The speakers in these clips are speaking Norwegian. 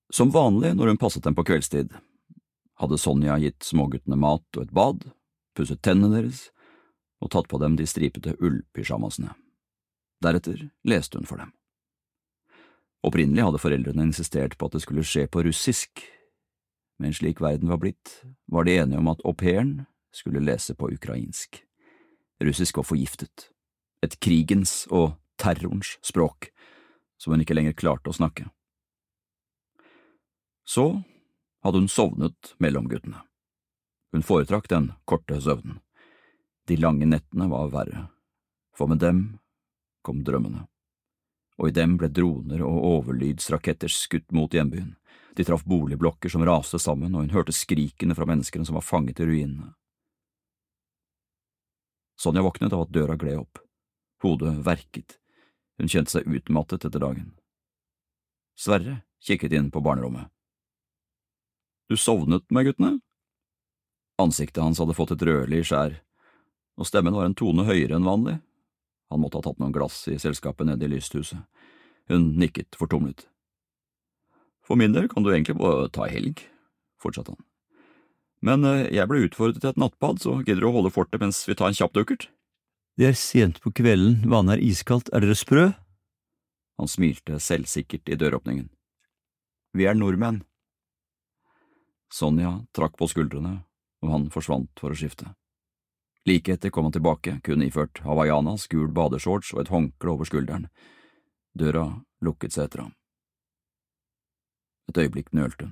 Som vanlig når hun passet dem på kveldstid, hadde Sonja gitt småguttene mat og et bad, pusset tennene deres og tatt på dem de stripete ullpyjamasene. Deretter leste hun for dem. Opprinnelig hadde foreldrene insistert på at det skulle skje på russisk, men slik verden var blitt, var de enige om at au pairen skulle lese på ukrainsk. Russisk var forgiftet, et krigens og terrorens språk, som hun ikke lenger klarte å snakke. Så hadde hun sovnet mellom guttene. Hun foretrakk den korte søvnen. De lange nettene var verre, for med dem kom drømmene. Og i dem ble droner og overlydsraketter skutt mot hjembyen. De traff boligblokker som raste sammen, og hun hørte skrikene fra menneskene som var fanget i ruinene. Sonja våknet av at døra gled opp. Hodet verket. Hun kjente seg utmattet etter dagen. Sverre kikket inn på barnerommet. Du sovnet med guttene? Ansiktet hans hadde fått et rødlig skjær, og stemmen var en tone høyere enn vanlig. Han måtte ha tatt noen glass i selskapet nede i lysthuset. Hun nikket fortumlet. For min del kan du egentlig bare ta helg, fortsatte han. Men jeg ble utfordret til et nattbad, så gidder du å holde fortet mens vi tar en kjapp dukkert? Det sent på kvelden, vannet iskaldt, dere sprø? Han smilte selvsikkert i døråpningen. Vi nordmenn. Sonja trakk på skuldrene, og han forsvant for å skifte. Like etter kom han tilbake, kun iført hawaiianas, gul badeshorts og et håndkle over skulderen. Døra lukket seg etter ham. Et øyeblikk nølte hun.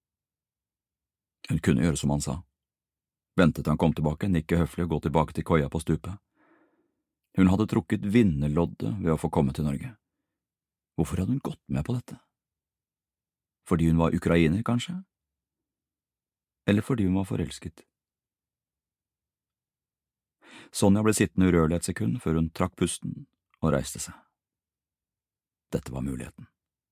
Hun kunne gjøre som han sa. Ventet til han kom tilbake, nikke høflig og gå tilbake til koia på stupet. Hun hadde trukket vinnerloddet ved å få komme til Norge. Hvorfor hadde hun gått med på dette? Fordi hun var ukrainer, kanskje? Eller fordi hun var forelsket? Sonja ble sittende urørlig et sekund før hun trakk pusten og reiste seg. Dette var muligheten.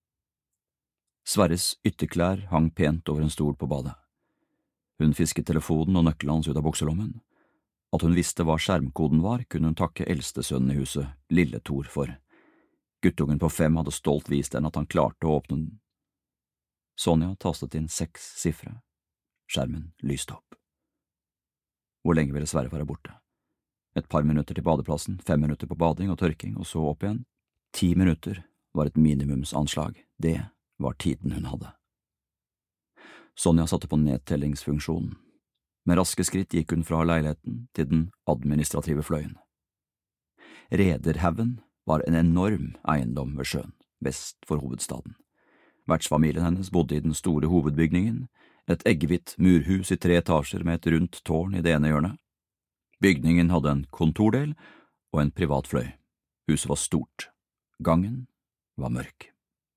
Sverres ytterklær hang pent over en stol på badet. Hun fisket telefonen og nøkkelen hans ut av bukselommen. At hun visste hva skjermkoden var, kunne hun takke eldstesønnen i huset, Lille Thor, for. Guttungen på 5 hadde stolt vist henne at han klarte å åpne den. Sonja tastet inn 6 sifre. Skjermen lyste opp. Hvor lenge ville Sverre være borte? Et par minutter til badeplassen, 5 minutter på bading og tørking, og så opp igjen. 10 minutter var et minimumsanslag. Det var tiden hun hadde. Sonja satte på nedtellingsfunksjonen. Med raske skritt gikk hun fra leiligheten til den administrative fløyen. Rederhaugen var en enorm eiendom ved sjøen, vest for hovedstaden. Vertsfamilien hennes bodde i den store hovedbygningen, et eggehvitt murhus i 3 etasjer med et rundt tårn i det ene hjørnet. Bygningen hadde en kontordel og en privat fløy. Huset var stort. Gangen var mørk.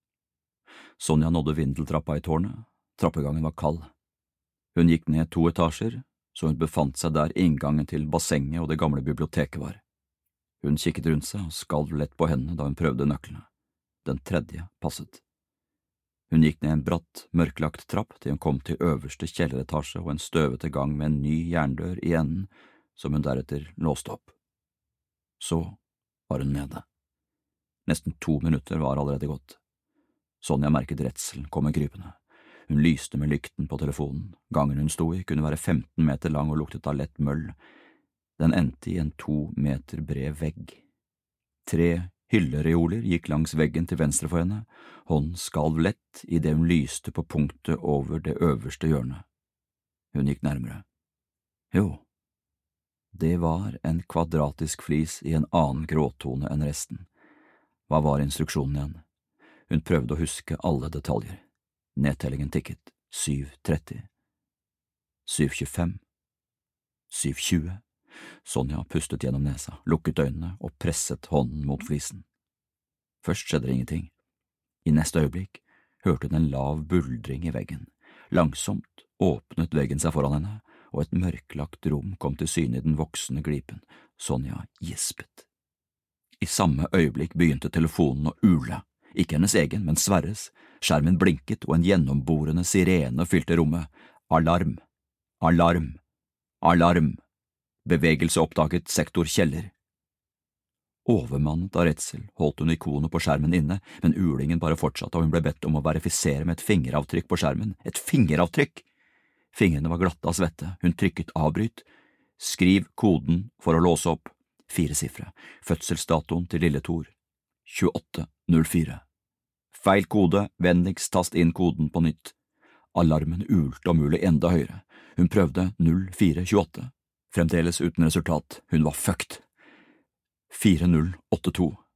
Sonja nådde vindeltrappa i tårnet. Trappegangen var kald. Hun gikk ned 2 etasjer, så hun befant seg der inngangen til bassenget og det gamle biblioteket var. Hun kikket rundt seg og skalv lett på hendene da hun prøvde nøklene. Den 3. passet. Hun gikk ned en bratt, mørklagt trapp til hun kom til øverste kjelleretasje og en støvete gang med en ny jerndør i enden, som hun deretter låste opp. Så var hun nede. Nesten 2 minutter var allerede gått. Sonja merket redselen komme krypende. Hun lyste med lykten på telefonen. Gangen hun sto i kunne være 15 meter lang og luktet av lett møll. Den endte i en 2 meter bred vegg. 3 hyllereoler gikk langs veggen til venstre for henne. Hånden skalv lett i det hun lyste på punktet over det øverste hjørnet. Hun gikk nærmere. Jo, det var en kvadratisk flis i en annen gråtone enn resten. Hva var instruksjonen igjen? Hun prøvde å huske alle detaljer. Nedtellingen tikket. 7:30. 7:25. 7:20. Sonja pustet gjennom nesa, lukket øynene og presset hånden mot flisen. Først skjedde det ingenting. I neste øyeblikk hørte hun en lav buldring i veggen. Langsomt åpnet veggen seg foran henne, og et mørklagt rom kom til syne i den voksende glipen. Sonja gispet. I samme øyeblikk begynte telefonen å ule. Ikke hennes egen, men Sverres. Skjermen blinket, og en gjennomborende sirene fylte rommet. Alarm! Alarm! Alarm! Bevegelse oppdaget sektor kjeller. Overmannet av redsel holdt hun ikonet på skjermen inne, men ulingen bare fortsatte, og hun ble bedt om å verifisere med et fingeravtrykk på skjermen. Et fingeravtrykk! Fingrene var glatte av svette, hun trykket avbryt. Skriv koden for å låse opp. 4 sifre. Fødselsdatoen til lille Thor. 2804. Feil kode, vennligst tast inn koden på nytt. Alarmen ulte om mulig enda høyere. Hun prøvde 0428. Fremdeles uten resultat, hun var fucked. 4082.